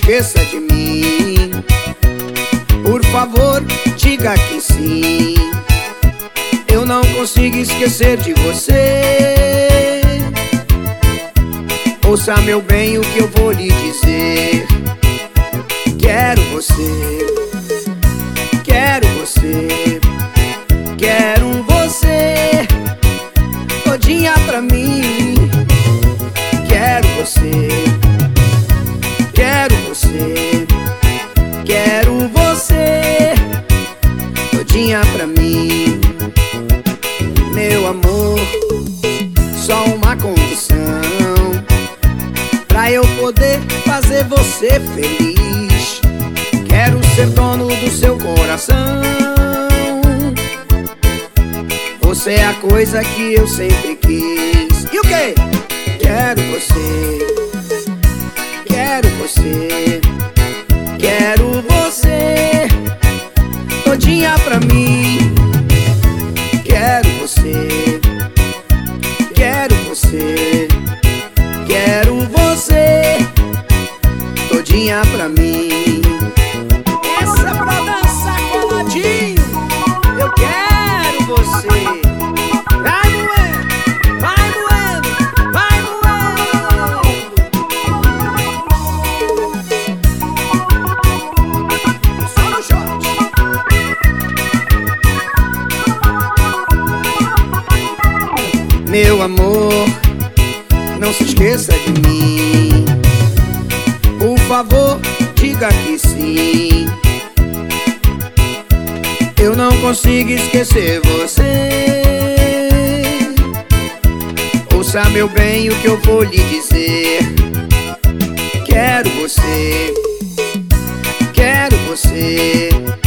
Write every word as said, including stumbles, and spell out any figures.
esqueça de mim. Por favor, diga que sim. Eu não consigo esquecer de você. Ouça, meu bem, o que eu vou lhe dizer. Quero você, quero você, quero você todinha pra mim. Quero você, quero você, quero você todinha pra mim. Meu amor, só uma condição pra eu poder fazer você feliz. Quero ser dono do seu coração. Você é a coisa que eu sempre quis. E o quê? Quero você, quero você, quero você todinha pra mim. Quero você, quero você, quero você todinha pra mim. Essa é pra dançar coladinho. Eu quero você. Vai moendo, vai moendo, vai moendo. Só no short. Meu amor, não se esqueça de mim. Por favor, diga que sim. Eu não consigo esquecer você. Ouça, meu bem, o que eu vou lhe dizer. Quero você, quero você,